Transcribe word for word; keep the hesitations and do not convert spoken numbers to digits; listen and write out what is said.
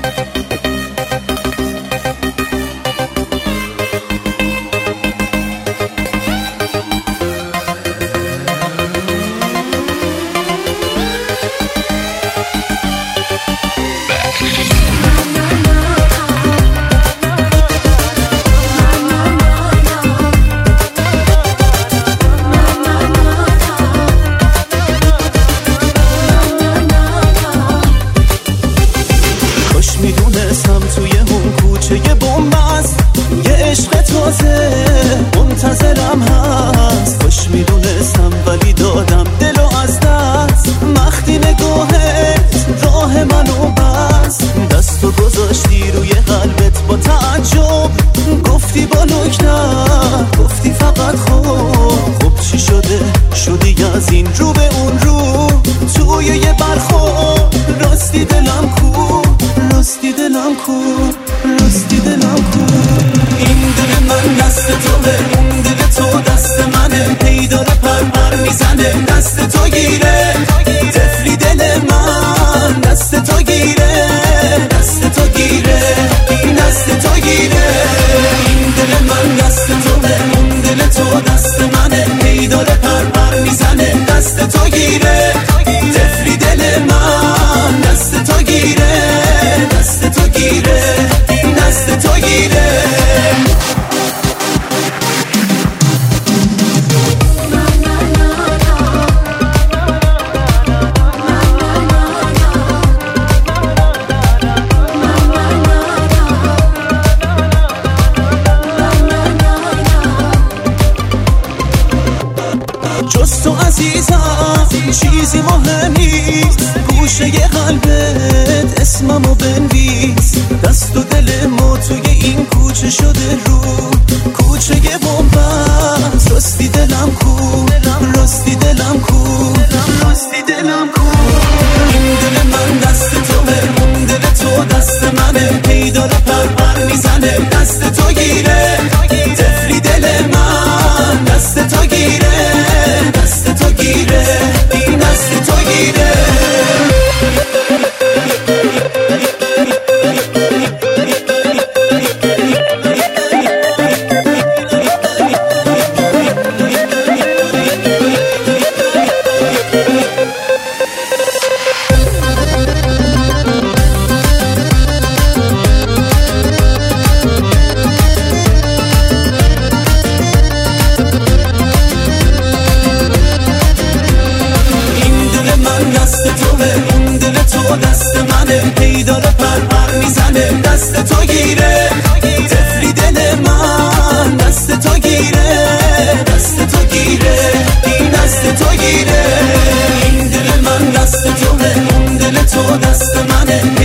میدونستم توی اون کوچه یه بومبست، یه عشق تازه منتظرم هست. خوش میدونستم ولی دادم دلو از دست. وقتی نگاهت راه منو بست، دستو گذاشتی روی قلبت با تعجب. گفتی با نکته، گفتی فقط خوب. خب چی شده شدی از این رو به اون رو؟ توی یه برخورد راستی دلم کو، راستی دلم کو، راستی دلم کو. این دل من دست توه، اون دل تو دست منه. هی داره پر پر میزنه، دست تو گیره. طفلی دل من دست تو گیره، دست تو گیره، این دست تو گیره. این دل من دست توه، اون دل تو دست منه. هی داره پر پر میزنه، دست تو گیره. طفلی دل من دست تو گیره، دست تو گیره، دست تو گیره. جز تو عزیزم چیزی مهم نیست. گوشه ی قلبت اسممو بنویس. دست و دل ما توی این کوچه شده رو، کوچه ی بومبست. راستی دلم کو، راستی دلم کو، راستی دلم کو. این دل من دست توه، اون دل تو دست منه. هی داره پر پر میزنه، دست تو گیره. طفلی دل من دست تو گیره، دست تو گیره، این دست تو گیره. دست توه، اون دل تو دست منه. هی داره پر پر میزنه، دست تو گیره. طفلی دل من دست تو گیره، دست تو گیره، این دست تو گیره. این دل من دست توه، اون دل تو دست منه.